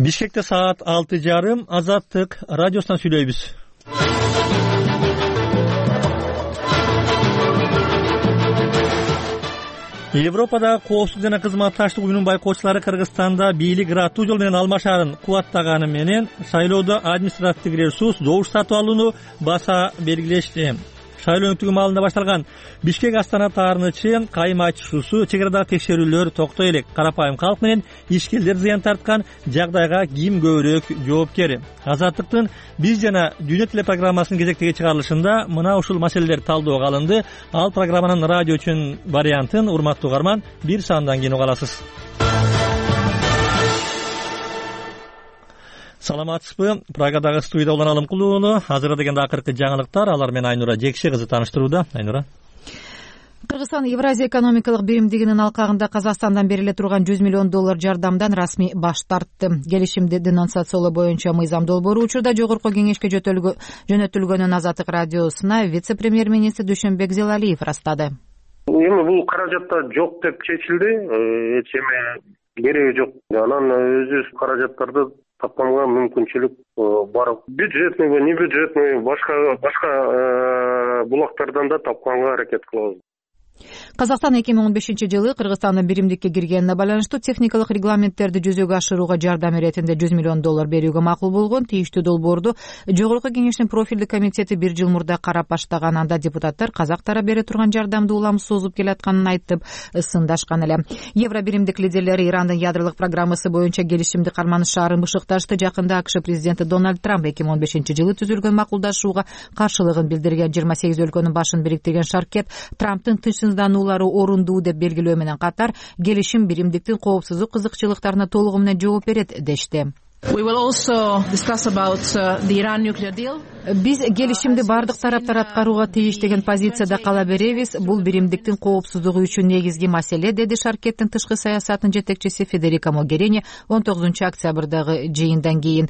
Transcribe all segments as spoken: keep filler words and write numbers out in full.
Бишкекте саат алты жарым. Азаттык радиосунан сүйлөйбүз. Европада коопсуздук жана кызматташтык уюмунун байкоочулары Кыргызстанда бийлик ыраттуу жол менен алмашаарын кубаттаганы менен шайлоодо административдик ресурс добуш сатып алууну баса белгилешти. Шайлоо өткөрүү маалында башталган Бишкек Астана таарынычы кайым айтышуусу чек арадагы текшерүүлөр токтой элек. Карапайым калк менен ишкерлер зыян тарткан жагдайга ким көбүрөөк жоопкер? Азаттыктын биз жана Дүйнө телепрограммасынын кезектеги чыгарылышында мына ушул маселелер талдоого алынды. Ал программанын радио үчүн вариантын урматтуу угарман бир саамдан кийин уга аласыз. Саламатсызбы? Прагадагы студияда Улан Алымкулуу уулу. Азыр дегенде акыркы жаңылыктар. Алар менен Айнура Жекши кызы тааныштырууда. Айнура. Кыргызстан Евразия экономикалык биримдигинин алкагында Казакстандан бериле турган жүз миллион доллар жардамдан расмий баш тартты. Келишимди денонсациялоо боюнча мыйзам долбоору учурда жогорку кеңешке жөнөтүлгөнүн Азаттык радиосуна вице-премьер-министр Дүйшөнбек Зелалиев ырастады. Эми бул каражатта жок деп чечилди. Эч эме кереги жок. Анан өзүбүз каражаттарды тапканга мүмкүнчүлүк бар. Бюджетный, не бюджетный, башка башка булактардан да тапканга аракет кылабыз. Казакстан эки миң он бешинчи жылы Кыргызстандын биримдикке киргенине байланыштуу техникалык регламенттерди жүзөгө ашырууга жардам иретинде жүз миллион доллар берүүгө макул болгон. Тийиштүү долбоорду жогорку кеңештин профилдик комитети бир жыл мурда карап баштаган. Анда депутаттар казак тарап бере турган жардамды уламсыз созуп келатканын айтып сындашкан эле. Евро биримдик лидерлери Ирандын ядролук программасы боюнча келишимди карманышаарын бышыкташты. Жакында АКШ президенти Дональд Трамп эки миң он бешинчи жылы түзүлгөн макулдашууга каршылыгын билдирген. жыйырма сегиз өлкөнүн башын бириктирген шаркет Трамптын тынчсыздануулары орундуу деп белгилөө менен катар келишим биримдиктин коопсуздук кызыкчылыктарына толугу менен жооп берет дешти. Биз келишимди бардык тараптар аткарууга тийиш деген позицияда кала беребиз. Бул биримдиктин коопсуздугу үчүн негизги маселе, деди шаркеттин тышкы саясатынын жетекчиси Федерика Могерини он тогузунчу октябрдагы жыйындан кийин.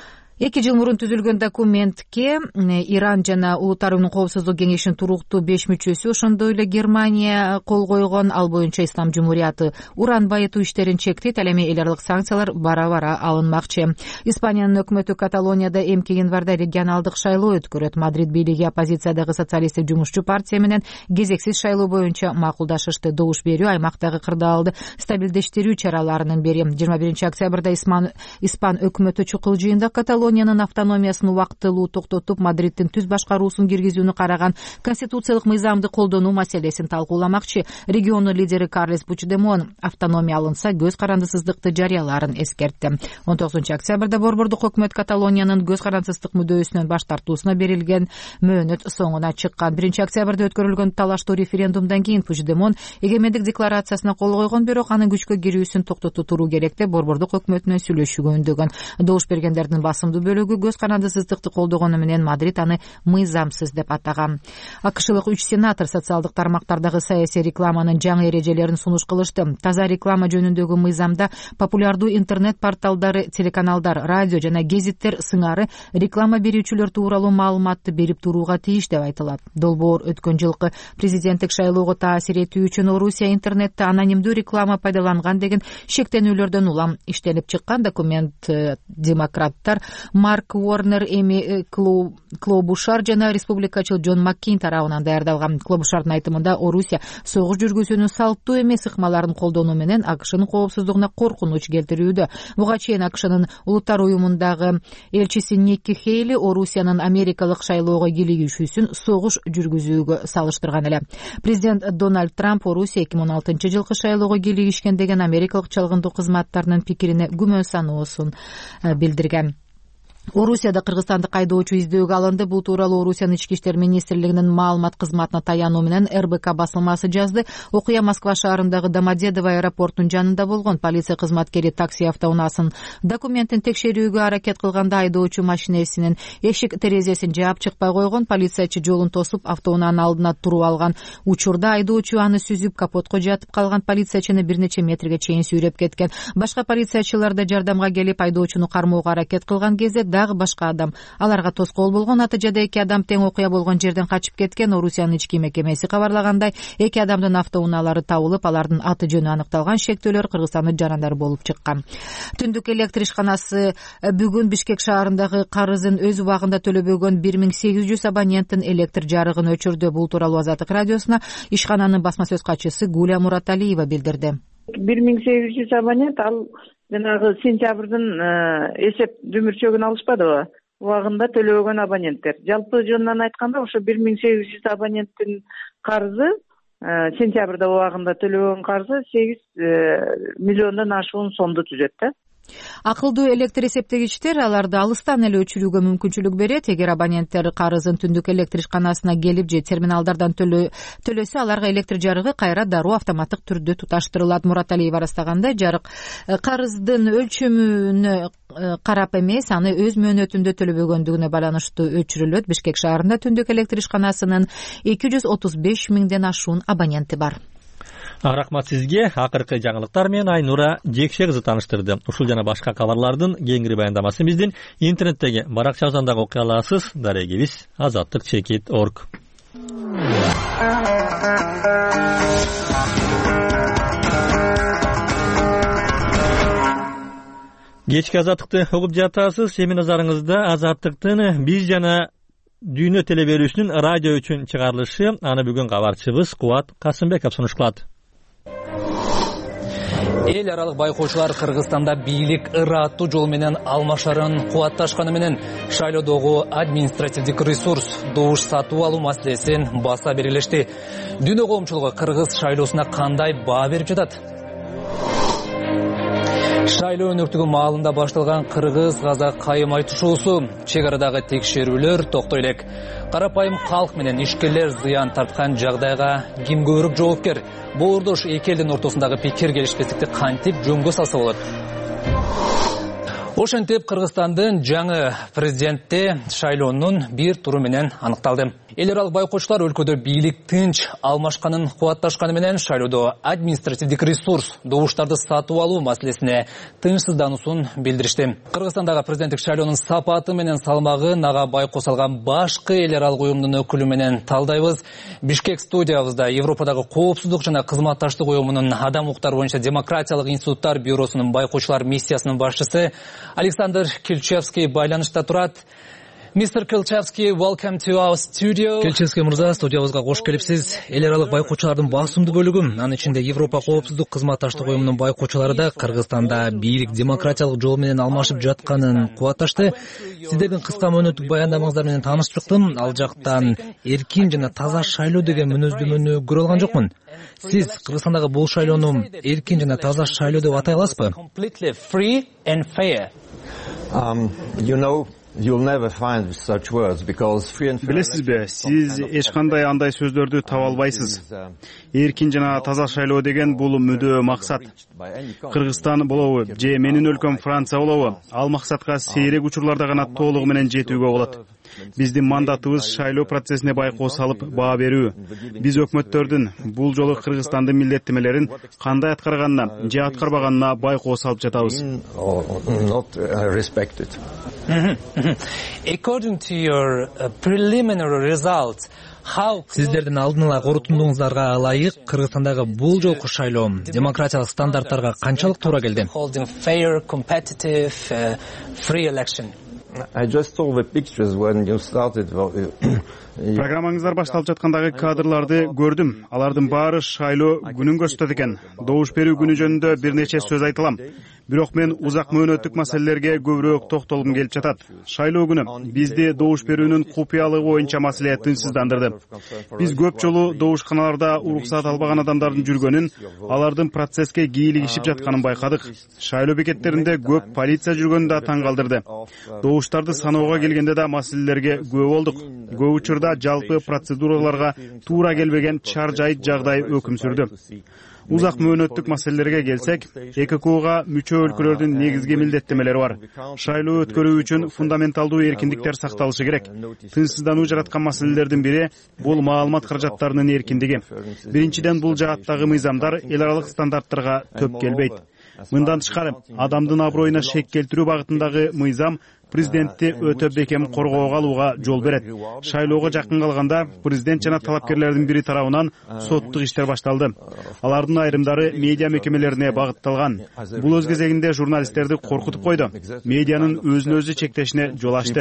Эки жыл мурун түзүлгөн документке Иран жана Улуттар уюмунун коопсуздук кеңешинин туруктуу беш мүчөсү, ошондой эле Германия кол койгон. Ал боюнча Ислам Жумурияты уран байытуу иштерин чектейт. Ал эми эл аралык санкциялар бара-бара алынмакчы. Испаниянын өкмөтү Каталонияда эмки январда регионалдык шайлоо өткөрөт. Мадрид бийлиги оппозициядагы социалисттик жумушчу партия менен кезексиз шайлоо боюнча макулдашышты. Добуш берүү аймактагы кырдаалды стабилдештирүү чараларынын бири. жыйырма биринчи октябрда Испан Испан өкмөтү чукул жыйында Каталония Каталониянын автономиясын убактылуу токтотуп, Мадриттин түз башкаруусун киргизүүнү караган конституциялык мыйзамды колдонуу маселесин талкууламакчы. Региону лидери Карлес Пучдемон автономия алынса көз карандысыздыкты жарыяларын эскертти. он тогузунчу октябрда борбордук өкмөт Каталониянын көз карандысыздык мүдөөсүнөн баш тартуусуна берилген мөөнөт соңуна чыккан. биринчи октябрда өткөрүлгөн талаштуу референдумдан кийин Пучдемон эгемендик декларациясына кол койгон, бирок анын күчкө кирүүсүн токтото туруу керек деп борбордук өкмөтүнө сүйлөшүүгө үндөгөн. Добуш бергендердин басымдуу бөлүгү көз карандысыздыкты колдогону менен Мадрид аны мыйзамсыз деп атаган. АКШлык үч сенатор социалдык тармактардагы саясий рекламанын жаңы эрежелерин сунуш кылышты. Таза реклама жөнүндөгү мыйзамда популярдуу интернет порталдары, телеканалдар, радио жана гезиттер сыңары реклама берүүчүлөр тууралуу маалыматты берип турууга тийиш деп айтылат. Долбоор өткөн жылкы президенттик шайлоого таасир этүү үчүн Орусия интернетте анонимдүү реклама пайдаланган деген шектенүүлөрдөн улам иштелип чыккан. Документ демократтар Марк Уорнер, Эми Клобушар жана республикачыл Джон Маккейн тарабынан даярдалган. Клобушардын айтымында Орусия согуш жүргүзүүнүн салттуу эмес ыкмаларын колдонуу менен АКШнын коопсуздугуна коркунуч келтирүүдө. Буга чейин АКШнын Улуттар уюмундагы элчиси Никки Хейли Орусиянын америкалык шайлоого кийлигишүүсүн согуш жүргүзүүгө салыштырган эле. Президент Дональд Трамп Орусия эки миң он алтынчы жылкы шайлоого кийлигишкен деген америкалык чалгындуу кызматтарынын пикирине күмөн саноосун билдирген. Орусияда кыргызстандык айдоочу издөөгө алынды. Бул тууралуу Орусиянын ички иштер министрлигинин маалымат кызматына таянуу менен эр бэ ка басылмасы жазды. Окуя Москва шаарындагы Домодедово аэропортунун жанында болгон. Полиция кызматкери такси автоунаасын документин текшерүүгө аракет кылганда айдоочу машинесинин эшик терезесин жаап чыкпай койгон. Полициячы жолун тосуп автоунаанын алдына туруп алган. Учурда айдоочу аны сүзүп капотко жатып калган. Полициячыны бир нече метрге чейин сүйрөп кеткен. Башка полициячылар да жардамга келип айдоочуну кармоого аракет кылган кезде дагы башка адам аларга тоскоол болгон. Натыйжада эки адам тең окуя болгон жерден качып кеткен. Орусиянын ички мекемеси кабарлагандай, эки адамдын автоунаалары табылып, алардын аты жөнү аныкталган. Шектөөлөр Кыргызстандын жарандары болуп чыккан. Түндүк электр ишканасы бүгүн Бишкек шаарындагы карызын өз убагында төлөбөгөн бир миң сегиз жүз абоненттин электр жарыгын өчүрдү. Бул тууралуу Азаттык радиосуна ишкананын басма сөз катчысы Гуля Мураталиева билдирди. бир миң сегиз жүз абонент ал жанагы сентябрдын эсеп дүмүрчөгүн алышпадыбы? Убагында төлөбөгөн абоненттер. Жалпы жөнүнөн айтканда ошо бир миң сегиз жүз абоненттин карызы сентябрда убагында төлөбөгөн карызы сегиз миллиондон ашуун сомду түзөт да. Акылдуу электр эсептегичтер аларды алыстан эле өчүрүүгө мүмкүнчүлүк берет. Эгер абоненттер карызын түндүк электр ишканасына келип же терминалдардан төлөсө, аларга электр жарыгы кайра дароо автоматтык түрдө туташтырылат. Мураталиева ырастагандай, жарык карыздын өлчөмүнө карап эмес, аны өз мөөнөтүндө төлөбөгөндүгүнө байланыштуу өчүрүлөт. Бишкек шаарында түндүк электр ишканасынын эки жүз отуз беш миңден ашуун абоненти бар. Рахмат сизге. Акыркы жаңылыктар менен Айнура Жекше кызы тааныштырды. Ушул жана башка кабарлардын кеңири баяндамасын биздин интернеттеги баракчабыздан дагы окуй аласыз. Дарегибиз азаттык чекит точка орг. Кечки азаттыкты угуп жатасыз. Эми назарыңызда азаттыктын биз жана дүйнө теле берүүсүнүн радио үчүн чыгарылышы. Аны бүгүн кабарчыбыз Кубат Касымбеков сунушталат. Эл аралык байкоочулар Кыргызстанда бийлик ыраттуу жол менен алмашарын кубатташканы менен шайлоодогу административдик ресурс добуш сатып алуу маселесин баса белгилешти. Дүйнө коомчулугу кыргыз шайлоосуна кандай баа берип жатат? Шайлоо өнөктүгү маалында башталган кыргыз-казак кайым айтышуусу, чек арадагы текшерүүлөр токтой элек. Карапайым калк менен ишкерлер зыян тарткан жагдайга ким көбүрөөк жоопкер? Боордош эки элдин ортосундагы пикир келишпестикти кантип жөнгө салса болот? Ошентип Кыргызстандын жаңы президенти шайлоонун бир туру менен аныкталды. Эл аралык байкоочулар өлкөдө бийлик тынч алмашканын кубатташканы менен шайлоодо административдик ресурс добуштарды сатып алуу маселесине тынчсыздануусун билдиришти. Кыргызстандагы президенттик шайлоонун сапаты менен салмагын ага байкоо салган башкы эл аралык уюмдун өкүлү менен талдайбыз. Бишкек студиябызда Европадагы коопсуздук жана кызматташтык уюмунун адам укуктары боюнча демократиялык институттар бюросунун байкоочулар миссиясынын башчысы Александр Кильчевский байланышта турат. мистер Кильчевский, welcome to our studio. Кильчевский мырза, студиябызга кош келипсиз. Эл аралык байкоочулардын басымдуу бөлүгү, анын ичинде Европа коопсуздук кызматташтык уюмунун байкоочулары да Кыргызстанда бийлик демократиялык жол менен алмашып жатканын кубатташты. Сиздердин кыска мөөнөттүк баяндамаңыздар менен таанышып чыктым. Ал жактан эркин жана таза шайлоо деген мүнөздөмөнү көрө алган жокмун. Сиз Кыргызстандагы бул шайлоону эркин жана таза шайлоо деп атай аласызбы? Completely free and fair. Um, you know, you'll never find such words because free and fair. Билесизби, сиз эч кандай андай сөздөрдү таба албайсыз. Эркин жана таза шайлоо деген бул мүдөө максат. Кыргызстан болобу же менин өлкөм Франция болобу, ал максатка сейрек учурларда гана толугу менен жетүүгө болот. Биздин мандатыбыз шайлоо процессине байкоо салып баа берүү. Биз өкмөттөрдүн бул жолу Кыргызстандын милдеттемелерин кандай аткарганына же аткарбаганына байкоо салып жатабыз. According to your uh, preliminary results, how Сиздердин алдын ала корутундуңуздарга ылайык Кыргызстандагы бул жолку шайлоо демократиялык стандарттарга канчалык туура келди? holding fair, competitive, uh, free election? I just saw the pictures when you started. Программаңыздар башталып жаткандагы кадрларды көрдүм. Алардын баары шайлоо күнүн көрсөтөт экен. Добуш берүү күнү жөнүндө бир нече сөз айтылам. Бирок мен узак мөөнөттүк маселелерге көбүрөөк токтолгум келип жатат. Шайлоо күнү бизди добуш берүүнүн купуялыгы боюнча маселе тынчсыздандырды. Биз көп жолу добушканаларда уруксат албаган адамдардын жүргөнүн, алардын процесске кийлигишип жатканын байкадык. Шайлоо бекеттеринде көп полиция жүргөнү да таң калтырды. Добуштарды саноого келгенде да маселелерге күбө болдук. Көп учурда жалпы процедураларга туура келбеген чар жайыт жагдай өкүм сүрдү. Узак мөөнөттүк маселелерге келсек, Э К К Га мүчө өлкөлөрдүн негизги милдеттемелери бар. Шайлоо өткөрүү үчүн фундаменталдуу эркиндиктер сакталышы керек. Тынчсыздануу жараткан маселелердин бири бул маалымат каражаттарынын эркиндиги. Биринчиден, бул жааттагы мыйзамдар эл аралык стандарттарга төп келбейт. Мындан тышкары, адамдын аброюна шек келтирүү багытындагы мыйзам президентти өтө бекем коргоого алууга жол берет. Шайлоого жакын калганда президент жана талапкерлердин бири тарабынан соттук иштер башталды. Алардын айрымдары медиа мекемелерине багытталган. Бул өз кезегинде журналисттерди коркутуп койду. Медианын өзүн өзү чектешине жол ачты.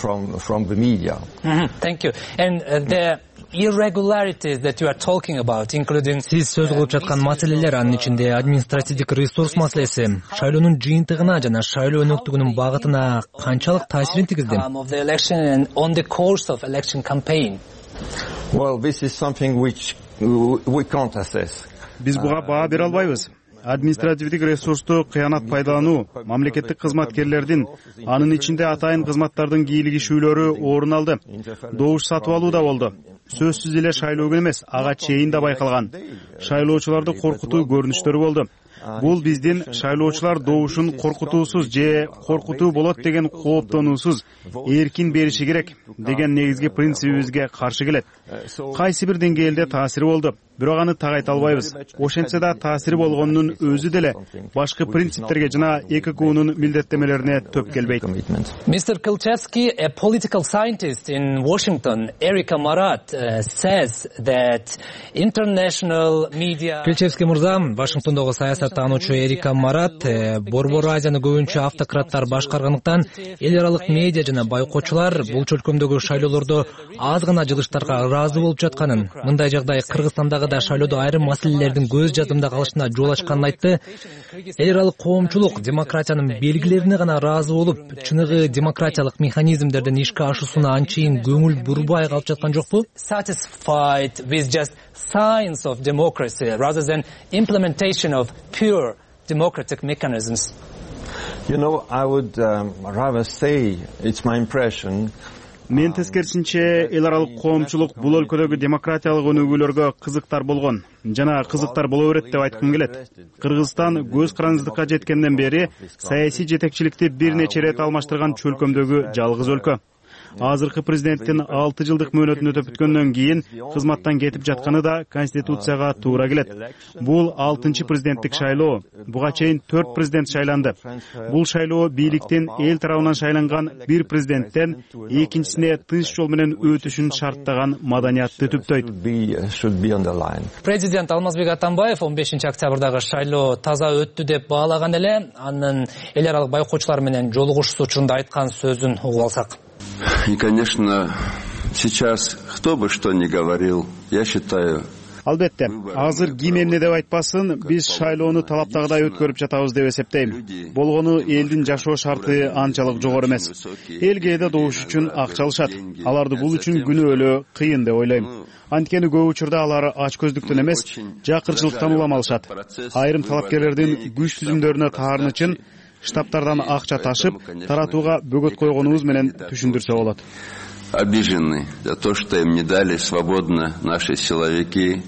Thank you. And uh, the irregularities that you are talking about, including... Сиз сөз кылып жаткан маселелер, анын ичинде административдик ресурс маселеси, шайлоонун жыйынтыгына жана шайлоо өнөктүгүнүн багытына канчалык таасирин тийгизди? Of the election and on the course of election campaign. Well, this is something which we can't assess. Биз буга баа бере албайбыз. Административдик ресурсту кыянат пайдалануу мамлекеттик кызматкерлердин, анын ичинде атайын кызматтардын кийлигишүүлөрү орун алды. Добуш сатып алуу да болду. Сөзсүз эле шайлоо күнү эмес, ага чейин да байкалган. Шайлоочуларды коркутуу көрүнүштөрү болду. Бул биздин шайлоочулар добушун коркутуусуз же коркутуу болот деген кооптонуусуз эркин бериши керек деген негизги принцибибизге каршы келет. Кайсы бир деңгээлде таасири болду, бирок аны так айта албайбыз. Ошентсе да таасири болгонунун өзү деле башкы принциптерге жана Э К К Унун милдеттемелерине төп келбейт. Mister Kilchevsky, a political scientist in Washington, Erika Marat, uh, says that international media... Kilchevsky мырза, Вашингтондогу саясаттануучу Эрика Марат, Борбор Азияны көбүнчө автократтар башкаргандыктан эл аралык медиа жана байкоочулар бул чөлкөмдөгү шайлоолордо аз гана жылыштарга ыраазы болуп жатканын, мындай жагдай Кыргызстандагы да шайлоодо айрым маселелердин көз жадымда калышына жол ачканын айтты. Эл аралык коомчулук демократиянын белгилерине гана ыраазы болуп, чыныгы демократиялык механизмдердин ишке ашуусуна анчейин көңүл бурбай калып жаткан жокпу? Satisfied with just signs of democracy rather than implementation of pure democratic mechanisms. You know, I would um, rather say it's my impression. Мен тескерисинче эл аралык коомчулук бул өлкөдөгү демократиялык өнүгүүлөргө кызыктар болгон жана кызыктар боло берет деп айткым келет. Кыргызстан көз карандыздыкка жеткенден бери саясий жетекчиликти бир нече ирет алмаштырган чөлкөмдөгү жалгыз өлкө. Азыркы президенттин алты жылдык мөөнөтүн өтөп бүткөндөн кийин кызматтан кетип жатканы да конституцияга туура келет. Бул алтынчы президенттик шайлоо. Буга чейин төрт президент шайланды. Бул шайлоо бийликтин эл тарабынан шайланган бир президенттен экинчисине тынч жол менен өтүшүн шарттаган маданиятты түптөйт. Президент Алмазбек Атамбаев он бешинчи октябрдагы шайлоо таза өттү деп баалаган эле, анын эл аралык байкоочулар менен жолугушуу учурунда айткан сөзүн угуп алсак. И, конечно, сейчас кто бы что ни говорил, я считаю... Албетте, азыр ким эмне деп айтпасын, биз шайлоону талаптагыдай өткөрүп жатабыз деп эсептейм. Болгону элдин жашоо шарты анчалык жогору эмес. Эл кээде добуш үчүн акча алышат. Аларды бул үчүн күнөөлөө кыйын деп ойлойм. Анткени көп учурда алар ачкөздүктөн эмес, жакырчылыктан улам алышат. Айрым талапкерлердин күч түзүмдөрүнө таарын үчүн штабтардан акча ташып, таратууга бөгөт койгонубуз менен түшүндүрсө болот. Обижены за то, что им не дали свободно наши силовики.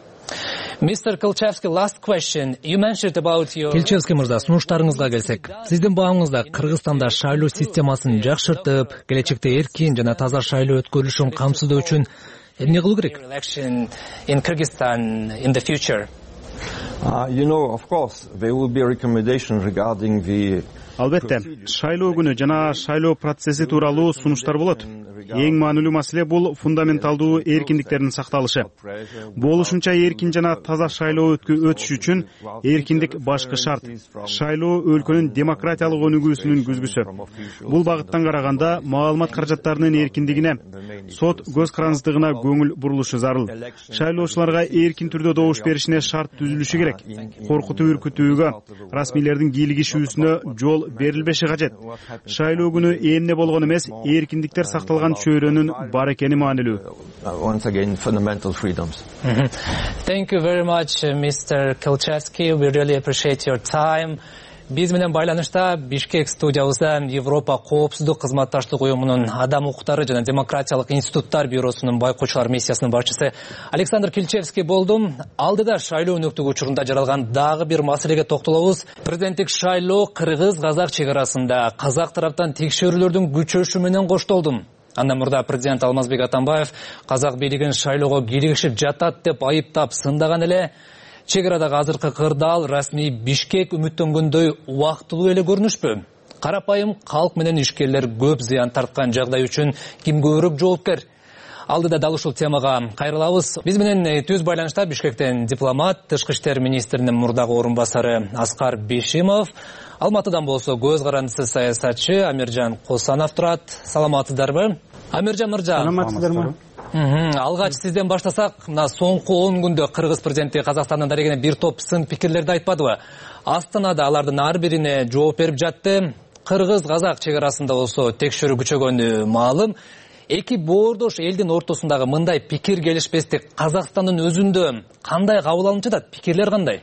Mister Kilchevsky, last question. You mentioned about your... Kilchevsky мырза, сунуштарыңызга келсек. Сиздин бааңызда Кыргызстанда шайлоо системасын жакшыртып, келечекте эркин жана таза шайлоо өткөрүлүшүн камсыздоо үчүн эмне кылуу керек? In Kyrgyzstan in the future. Uh, you know, of course, there will be a recommendation regarding the... Албетте, шайлоо күнү жана шайлоо процесси тууралуу сунуштар болот. Эң маанилүү маселе бул фундаменталдуу эркиндиктердин сакталышы. Болушунча эркин жана таза шайлоо өтүш үчүн эркиндик башкы шарт. Шайлоо өлкөнүн демократиялык өнүгүүсүнүн күзгүсү. Бул багыттан караганда маалымат каражаттарынын эркиндигине, сот көз карандыздыгына көңүл бурулушу зарыл. Шайлоочуларга эркин түрдө добуш беришине шарт түзүлүшү керек. Коркутуу үркүтүүгө, расмийлердин кийлигишүүсүнө жол берилбеши кажет. Шайлоо күнү эмне болгон эмес, эркиндиктер сакталган чөйрөнүн бар экени маанилүү. Once again, fundamental freedoms. Mm-hmm. Thank you very much, Mister Kilchevsky. We really appreciate your time. Биз менен байланышта Бишкек студиябызда Европа коопсуздук кызматташтык уюмунун адам укуктары жана демократиялык институттар бюросунун байкоочулар миссиясынын башчысы Александр Kilchevsky болду. Алдыда шайлоо өнөктүгү учурунда жаралган дагы бир маселеге токтолобуз. Президенттик шайлоо кыргыз-казак чек арасында казак тараптан текшерүүлөрдүн күчөшү менен коштолду. Андан мурда президент Алмазбек Атамбаев казак бийлигин шайлоого кийлигишип жатат деп айыптап сындаган эле. Чек арадагы азыркы кырдаал расмий Бишкек үмүттөнгөндөй убактылуу эле көрүнүшпү? Карапайым калк менен ишкерлер көп зыян тарткан жагдай үчүн ким көбүрөөк жоопкер? Алдыда дал ушул темага кайрылабыз. Биз менен түз байланышта Бишкектен дипломат, Тышкы иштер министринин мурдагы орун басары Аскар Бишимов, Алматыдан болсо көз карандысыз саясатчы Амиржан Косанов турат. Саламатсыздарбы? Амиржан мырза. Саламатсыздарбы? Алгач сизден баштасак, мына соңку он күндө Кыргыз президенти Казакстандын дарегине бир топ сын пикирлерди айтпадыбы? Астанада алардын ар бирине жооп берип жатты. Кыргыз-казак чек арасында болсо текшерүү күчөгөнү маалым. Эки боордош элдин ортосундагы мындай пикир келишпестик Казакстандын өзүндө кандай кабыл алынып жатат? Пикирлер кандай?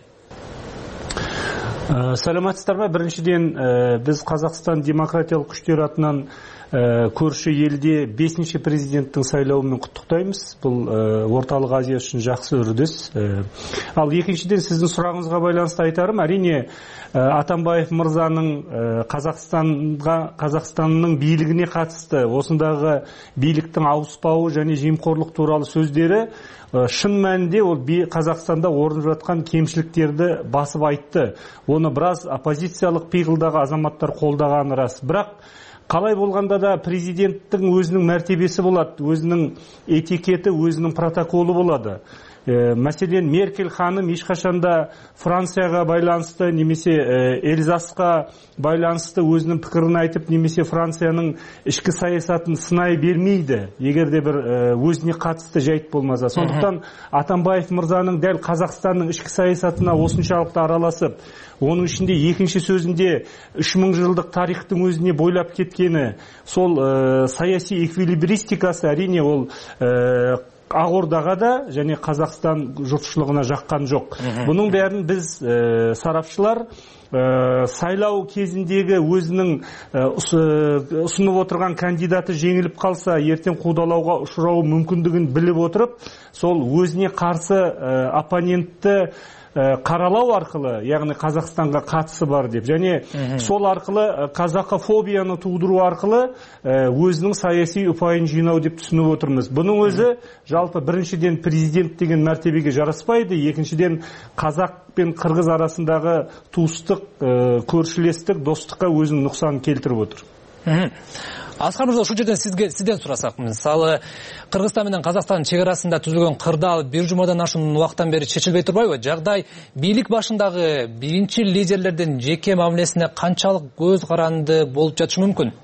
Саламатсыздарбы? Биринчиден, биз Казакстан демократиялык күчтөр атынан көрші елде бесінші президенттің сайлауымен құттықтаймыз. Бұл орталық Азия үшін жақсы үрдіс. Ал екіншіден сіздің сұрағыңызға байланысты айтарым, әрине Атамбаев мырзаның Қазақстанға, Қазақстанның билігіне қатысты осындағы биліктің ауыспауы және жемқорлық туралы сөздері шын мәнінде ол Қазақстанда орын жатқан кемшіліктерді басып айтты. Оны біраз оппозициялық пиғылдағы азаматтар қолдағаны рас. Бірақ қалай болғанда да президенттің өзінің мәртебесі болады, өзінің этикеті, өзінің протоколы болады. Мәселен, Меркель ханым ешқашанда Францияға байланысты немесе Эльзасқа байланысты өзінің пікірін айтып, немесе Францияның ішкі саясатын сынай бермейді, егер де бір өзіне қатысты жайт болмаса. Сондықтан Атамбаев мырзаның дәл Қазақстанның ішкі саясатына осыншалықты араласып, оның ішінде екінші сөзінде үш мың жылдық тарихтың өзіне бойлап кеткені, сол саяси эквилибристикасы әрине ол Ақордаға да және Қазақстан жұртшылығына жаққан жоқ. Бұның бәрін біз сарапшылар сайлау кезіндегі өзінің ұсынып отырған кандидаты жеңіліп қалса, ертең қудалауға ұшырауы мүмкіндігін біліп отырып, сол өзіне қарсы оппонентті қаралау арқылы, яғни Қазақстанға қатысы бар деп, және сол арқылы қазақофобияны тудыру арқылы өзінің саяси ұпайын жинау деп түсініп отырмыз. Бұның өзі жалпы біріншіден президент деген мәртебеге жараспайды, екіншіден қазақ пен қырғыз арасындағы туыстық, көршілестік, достыққа өзінің нұқсан келтіріп отыр. Аскар мырза, ушул жерден сизге сизден сурасак, мисалы Кыргызстан менен Казакстан чек арасында түзүлгөн кырдаал бир жумадан ашуун убакыттан бери чечилбей турбайбы? Жагдай бийлик башындагы биринчи лидерлердин жеке мамилесине канчалык көз каранды болуп жатышы мүмкүн?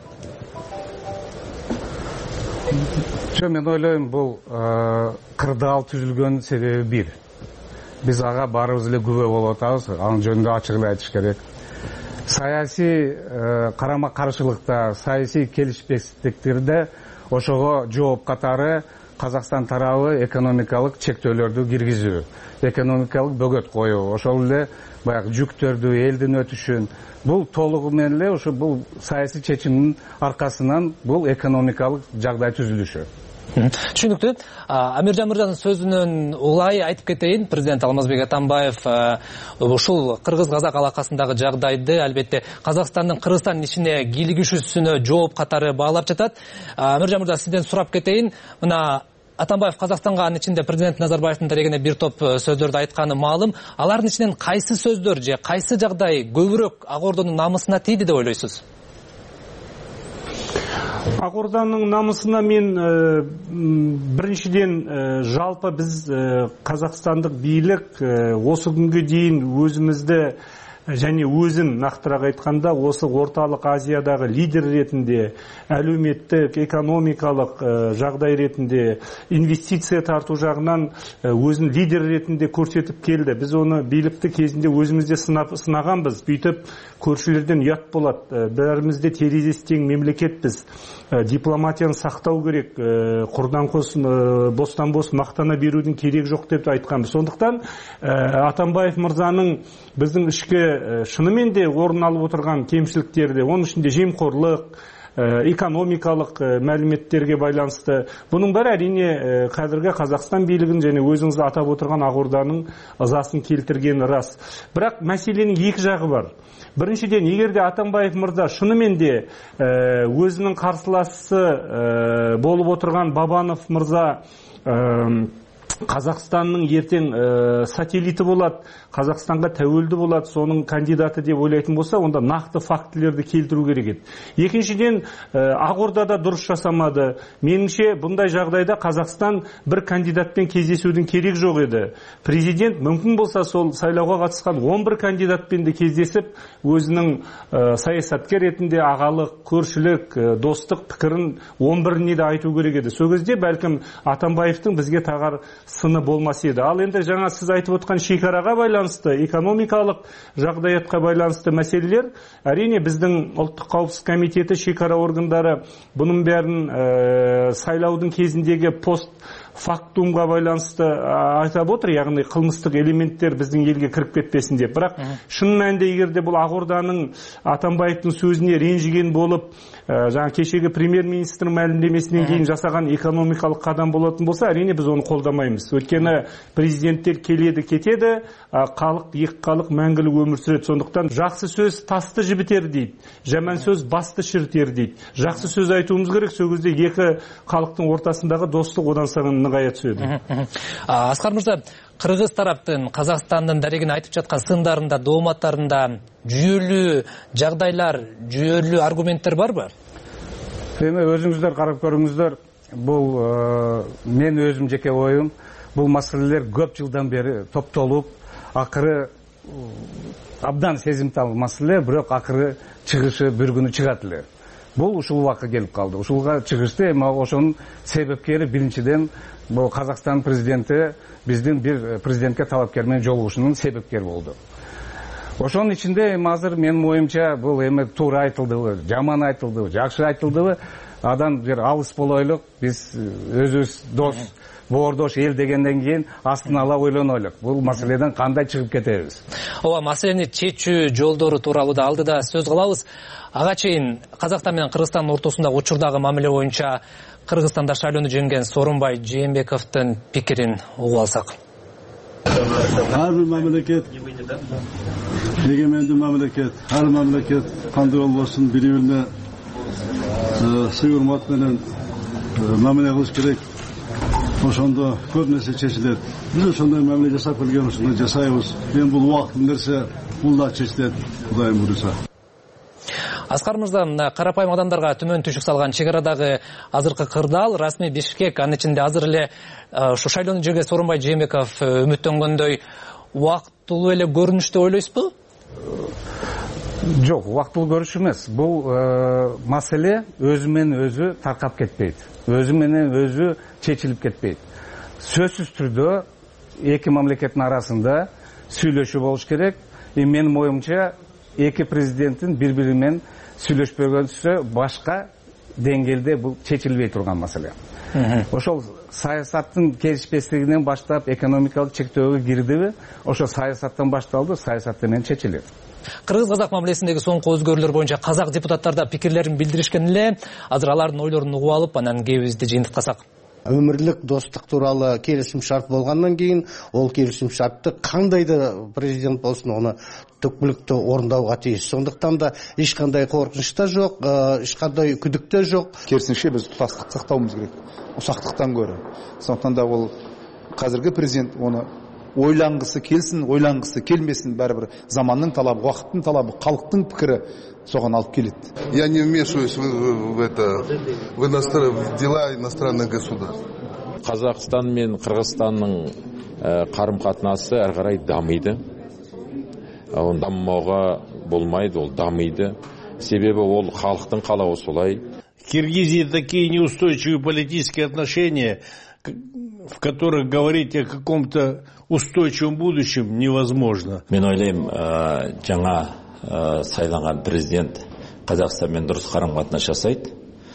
Мен ойлойм, бул кырдаал түзүлгөн себеби бир. Биз ага баарыбыз эле күбө болуп атабыз, анын жөнүндө ачык эле айтыш керек. Саяси карама каршылыкта, саяси келишпестиктерде ошого жооп катары Казакстан тарабы экономикалык чектөөлөрдү киргизүү, экономикалык бөгөт коюу, ошол эле баягы жүктөрдү, элдин өтүшүн, бул толугу менен эле ошо бул саясий чечимдин аркасынан бул экономикалык жагдай түзүлүшү. Түшүнүктүү. Амиржан мырзанын сөзүнөн улай айтып кетейин, президент Алмазбек Атамбаев ушул кыргыз-казак алакасындагы жагдайды албетте Казакстандын Кыргызстандын ичине кийлигишүүсүнө жооп катары баалап жатат. Амиржан мырза, сизден сурап кетейин. Мына Атамбаев Казакстанга анын ичинде президент Назарбаевдин дарегине бир топ сөздөрдү айтканы маалым. Алардын ичинен кайсы сөздөр же кайсы жагдай көбүрөөк Акордонун намысына тийди деп ойлойсуз? Ақорданың намысына мен біріншіден жалпы біз қазақстандық билік осы күнге дейін өзімізді және өзін нақтырақ айтқанда осы орталық Азиядағы лидер ретінде, әлеуметтік, экономикалық жағдай ретінде, инвестиция тарту жағынан өзін лидер ретінде көрсетіп келді. Біз оны билікті кезінде өзімізде сынағанбыз. Бүйтіп көршілерден ұят болады. Бәрімізде терезесі тең мемлекетпіз. Дипломатияны сақтау керек, құрдан қос, бостан бос мақтана берудің керек жоқ деп айтқанбыз. Сондықтан Атамбаев мырзаның біздің ішкі шынымен де орын алып отырған кемшіліктерде, оның ішінде жемқорлық, экономикалық мәліметтерге байланысты. Бұның бәрі әрине қазіргі Қазақстан билігін және өзіңіз атап отырған Ақорданың ызасын келтіргені рас. Бірақ мәселенің екі жағы бар. Біріншіден, егер де Атамбаев мырза шынымен де өзінің қарсыласы болып отырған Бабанов мырза Қазақстанның ертең сателлиті болады, Қазақстанға тәуелді болады, соның кандидаты деп ойлайтын болса, онда нақты фактілерді келтіру керек еді. Екіншіден, Ақордада дұрыс жасамады. Меніңше, бұндай жағдайда Қазақстан бір кандидатпен кездесудің керек жоқ еді. Президент мүмкін болса сол сайлауға қатысқан он бір кандидатпен де кездесіп, өзінің саясаткер ретінде ағалық, көршілік, достық пікірін он біріне де айту керек еді. Сол кезде бәлкім Атамбаевтың бізге тағар сыны болмас еді. Ал енді жаңа сіз айтып отқан шекараға байланысты, экономикалық жағдаятқа байланысты мәселелер, әрине біздің ұлттық қауіпсіздік комитеті, шекара органдары бұның бәрін сайлаудың кезіндегі пост фактумға байланысты айтап отыр, яғни қылмыстық элементтер біздің елге кіріп кетпесін деп. Бірақ шын мәнінде егерде бұл Ақорданың Атамбаевтың сөзіне ренжіген болып, жаңа кешегі премьер-министрдің мәлімдемесінен кейін жасаған экономикалық қадам болатын болса, әрине біз оны қолдамаймыз. Өйткені президенттер келеді, кетеді, халық, екі халық мәңгілік өмір сүреді. Сондықтан жақсы сөз тасты жібітер дейді, жаман сөз басты шірітер дейді. Жақсы сөз айтуымыз керек, сол кезде екі халықтың ортасындағы достық одан сайын нығая түседі. Асқар мырза, Қырғыз тараптың Қазақстанның дәреген айтып жатқан сындарында, дооматтарында жүйелі жағдайлар, жүйелі аргументтер бар ба? Эми өзүңүздөр карап көрүңүздөр, бул мен өзүм жеке оюм, бул маселелер көп жылдан бери топтолуп, акыры абдан сезимтал маселе, бирок акыры чыгышы бир күнү чыгат эле. Бул ушул убакка келип калды. Ушулга чыгышты, эми ошонун себепкери биринчиден бул Казакстан президенти биздин бир президентке талапкер менен жолугушунун себепкери болду. Ошонун ичинде эми азыр менин оюмча бул эми туура айтылдыбы, жаман айтылдыбы, жакшы айтылдыбы, адан бир алыс болойлук, биз өзүбүз дос, боордош эл дегенден кийин астын ала ойлонойлук. Бул маселеден кандай чыгып кетебиз? Ооба, маселени чечүү жолдору тууралуу да алдыда сөз кылабыз. Ага чейин Казакстан менен Кыргызстандын ортосундагы учурдагы мамиле боюнча Кыргызстанда шайлоону жеңген Сооронбай Жээнбековдун пикирин угуп алсак. Ар бир мамлекет, эгемендүү мамлекет, ар мамлекет кандай болбосун бири-бирине сый урмат менен мамиле кылыш керек. Ошондо көп нерсе чечилет. Биз ошондой мамиле жасап келген, ошондой жасайбыз. Мен бул убакыттын нерсе, бул да чечилет, Кудайым буйруса. Аскар мырза, карапайым адамдарга төмөн түшүк салган чегарадагы азыркы кырдаал, расмий Бишкек, анын ичинде азыр эле ушу шайлоону жеңген Сооронбай Жээнбеков үмүттөнгөндөй убактылуу эле көрүнүш деп ойлойсузбу? Жок, убактылуу көрүш эмес. Бул маселе өзү менен өзү таркап кетпейт. Өзү менен өзү чечилип кетпейт. Сөзсүз түрдө эки мамлекеттин арасында сүйлөшүү болуш керек. Менин оюмча эки президенттин бири-бири менен сүйлөшпөгөнсө башка деңгээлде бул чечилбей турган маселе. Ошол саясаттын келишпестигинен баштап экономикалык чектөөгө кирдиби, ошо саясаттан башталды, саясат менен чечилет. Кыргыз-казак мамилесиндеги соңку өзгөрүүлөр боюнча казак депутаттар да пикирлерин билдиришкен эле. Азыр алардын ойлорун угуп алып, анан кебибизди жыйынтыктасак. Өмүрлүк достук тууралуу келишим шарт болгандан кийин, ол келишим шартты кандай да президент болсун, аны төкмүлүктүү орундауга тийиш. Сондуктан да эч кандай коркунуч да жок, эч кандай күдүк да жок. Керисинче биз тутастыкты сактауыбыз керек. Усактыктан көрө. Сондуктан да бул азыркы президент оны ойлангысы келсин, ойлангысы келмесин, бәрібір заманның талабы, уақыттың талабы, халықтың пікірі соған алып келет. Я не вмешиваюсь в, в, в это, в, иностран, в дела иностранных государств. Қазақстан мен Қырғызстанның қарым-қатынасы әрі қарай дамиды. Ол дамымауға болмайды, ол дамиды. Себебі ол халықтың қалауы солай. Киргизии такие неустойчивые политические отношения, в которых говорить о каком-то устойчивом будущем невозможно. Мен ойлаймын, жаңа сайланған президент Қазақстанмен дұрыс қарым-қатынас жасайды.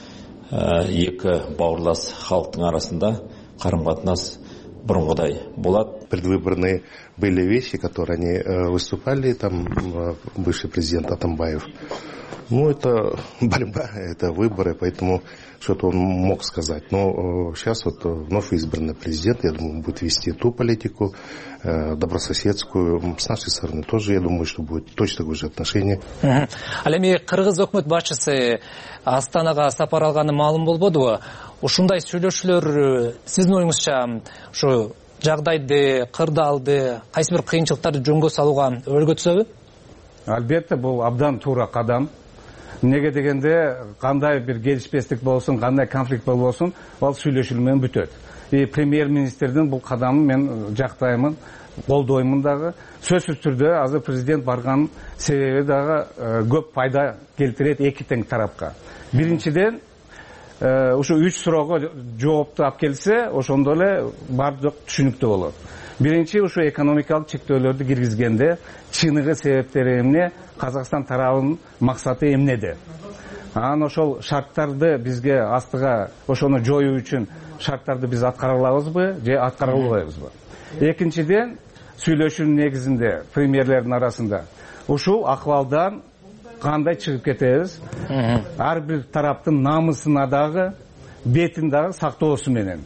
Екі бауырлас халықтың арасында қарым-қатынас бұрынғыдай болады. Предвыборные были вещи, которые они выступали, там бывший президент Атамбаев. Ну, это борьба, это выборы, поэтому что-то он мог сказать. Но сейчас вот вновь избранный президент, я думаю, будет вести ту политику, добрососедскую. С нашей стороны тоже, я думаю, что будет точно такое же отношение. Алеми Кыргыз өкмөт башчысы Астанага сапар алганы маалым болбодубу? Ушундай сүйлөшүүлөр сиздин оюңузча ушу жагдайды, кырдаалды, кайсы бир кыйынчылыктарды жөнгө салууга өргө түзөбү? Албетте, бул абдан туура кадам. Неге дегенде, кандай бир келишпестик болсун, кандай конфликт болбосун, ал сүйлөшүү менен бүтөт. И премьер-министрдин бул кадамын мен жактаймын, колдоймун дагы. Сөзсүз түрдө азыр президент барган себеби дагы көп пайда келтирет эки тең тарапка. Биринчиден, ушу үч суроого жоопту алып келсе, ошондо эле бардык түшүнүктүү болот. Биринчи, ушу экономикалык чектөөлөрдү киргизгенде чыныгы себептери эмне, Казакстан тарабынын максаты эмнеде? Анан ошол шарттарды бизге астыга ошону жоюу үчүн шарттарды биз аткара алабызбы, же аткара албайбызбы? Экинчиден, сүйлөшүүнүн негизинде премьерлердин арасында ушул акыбалдан кандай чыгып кетебиз? Ар бир тараптын намысына дагы, бетин дагы сактоосу менен.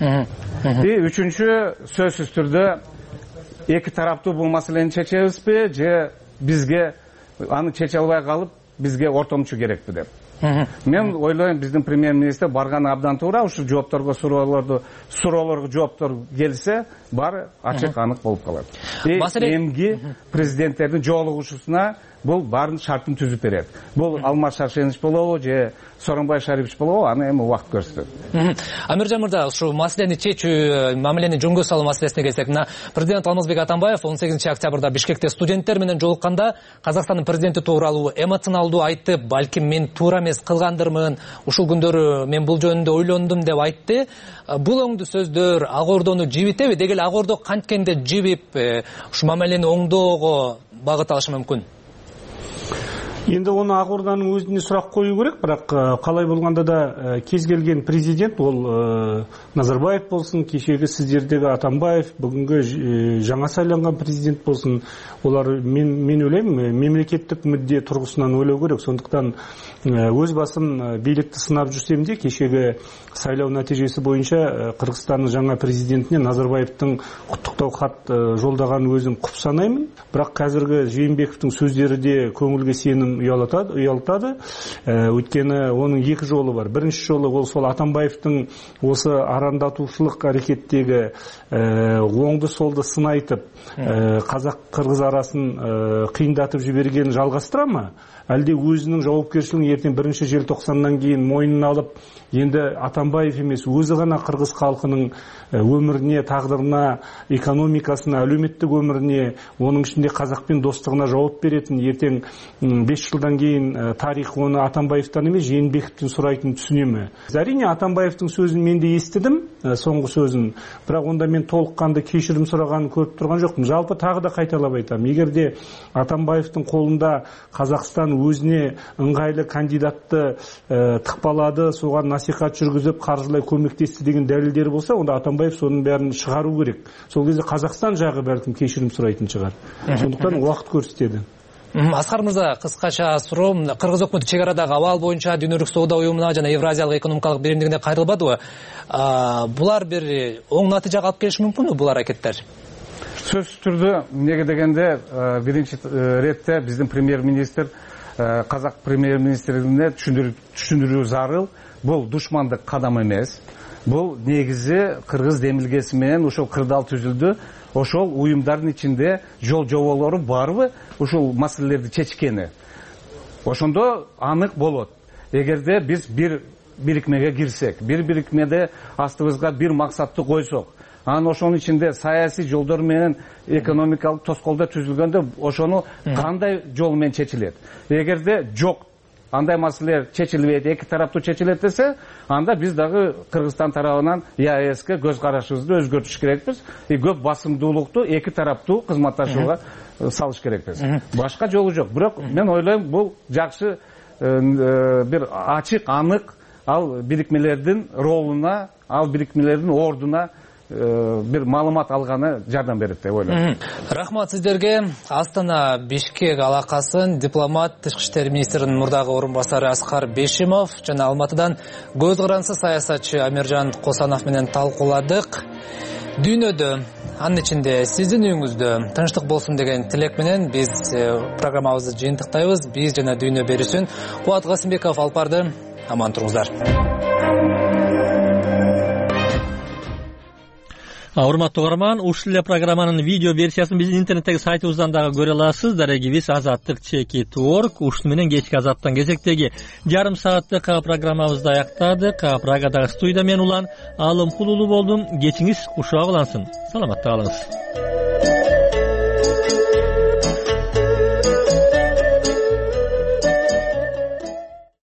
И үчүнчү, сөзсүз түрдө эки тараптуу бул маселени чечебизби, же бизге аны чече албай калып, бизге ортомчу керекпи деп. Мен ойлойм, биздин премьер-министр барган абдан туура, ушу жоопторго, суроолорду, суроолорго жооптор келсе, баары ачык анык болуп калат. И эмги президенттердин жолугушусуна бул баарын шартын түзүп берет. Бул Алмаз Шаршенович болобу, же Сооронбай Шарипович болобу, аны эми убакыт көрсөтөт. Амиржан мырза, ушу маселени чечүү, мамилени жөнгө салуу маселесине келсек, мына президент Алмазбек Атамбаев он сегизинчи октябрда Бишкекте студенттер менен жолукканда Казакстандын президенти тууралуу эмоционалдуу айтып, балким мен туура эмес кылгандырмын, ушул күндөрү мен бул жөнүндө ойлондум деп айтты. Бул оңдуу сөздөр Ак Ордону жибитеби? Дегеле Ак Ордо канткенде жибип, ушу мамилени оңдоого багыт алышы мүмкүн? Енді оны Ак Орданын өзіне сұрақ қою керек, бірақ қалай болғанда да кез келген президент, ол Назарбаев болсын, кешегі сіздердегі Атамбаев, бүгінгі жаңа сайланған президент болсын, олар мен, мен ойлаймын, мемлекеттік мүдде тұрғысынан ойлау керек. Сондықтан өз басым билікті сынап жүрсем де, кешегі сайлау нәтижесі бойынша Қырғызстанның жаңа президентіне Назарбаевтың құттықтау хат жолдаған өзім құп санаймын. Бірақ қазіргі Жээнбековтың сөздері де көңілге сенім ұялтады, ұялтады. Өйткені оның екі жолы бар. Бірінші жолы ол сол Атамбаевтың осы арандатушылық әрекеттегі оңды солды сынайтып, қазақ-қырғыз арасын қиындатып жіберген жалғастыра ма? Әлде өзінің жауапкершілігін ертең бірінші желтоқсаннан кейін мойнына алып, енді Атамбаев емес, өзі ғана қырғыз халқының өміріне, тағдырына, экономикасына, әлеуметтік өміріне, оның ішінде қазақпен достығына жауап беретін, ертең бес жылдан кейін тарих оны Атамбаевтан емес, Жээнбековтен сұрайтын түсіне ме? Әрине, Атамбаевтың сөзін мен де естідім, соңғы сөзін, бірақ онда мен толыққанды кешірім сұрағанын көріп тұрған жоқпын. Жалпы тағы да қайталап айтамын, егер де Атамбаевтың қолында Қазақстан өзіне ыңғайлы кандидатты тықпалады, соған насихат жүргізіп, қаржылай көмектесті деген дәлелдері болса, онда Атамбаев соның бәрін шығару керек. Сол кезде Қазақстан жағы бәлкім кешірім сұрайтын шығар. Сондықтан уақыт көрсетеді. Асқар мырза, кыскача суроо, Кыргыз өкмөтү чек арадагы абал боюнча Дүйнөлүк соода уюмуна жана Евразиялык экономикалык биримдигине кайрылбадыбы? Булар бир оң натыйжага алып келиши мүмкүнбү бул аракеттер? Сөзсүз түрдө, неге дегенде биринчи иретте биздин премьер-министр казак премьер-министрине түшүндүрүү зарыл. Бул душмандык кадам эмес. Бул негизи Кыргыз демилгеси менен ошол кырдаал түзүлдү. Ошол уюмдардын ичинде жол жоболору барбы, ошол маселелерди чечкени. Ошондо анык болот. Эгерде биз бир бирикмеге кирсек, бир бирикмеде астыбызга бир максатты койсок, анан ошонун ичинде саясий жолдор менен экономикалык тоскоолдор түзүлгөндө ошону кандай жол менен чечилет? Эгерде жок, андай маселелер чечилбейт, эки тараптуу чечилет десе, анда биз дагы Кыргызстан тарабынан ЕАЭСке көз карашыбызды өзгөртүш керекпиз. И көп басымдуулукту эки тараптуу кызматташууга салыш керекпиз. Башка жолу жок. Бирок мен ойлойм, бул жакшы бир ачык, анык ал бирикмелердин ролуна, ал бирикмелердин ордуна бир маалымат алганы жардам берет деп ойлойм. Рахмат сиздерге. Астана Бишкек алакасын дипломат тышкы иштер министринин мурдагы орун басары Аскар Бешимов жана Алматыдан көз карансыз саясатчы Амиржан Косанов менен талкууладык. Дүйнөдө, анын ичинде сиздин үйүңүздө тынчтык болсун деген тилек менен биз программабызды жыйынтыктайбыз. Биз жана дүйнө берүүсүн Кубат Касымбеков алып барды. Аман туруңуздар. Урматтуу угарман, ушул эле программанын видео версиясын биздин интернеттеги сайтыбыздан дагы көрө аласыз. Дарегибиз азаттык чеки точка орг. Ушуну менен кечки азаттан кезектеги жарым сааттык программабызды аяктадык. Прагадагы студияда мен Улан Алымкулулу болдум. Кечиңиз кушак улансын. Саламатта калыңыз.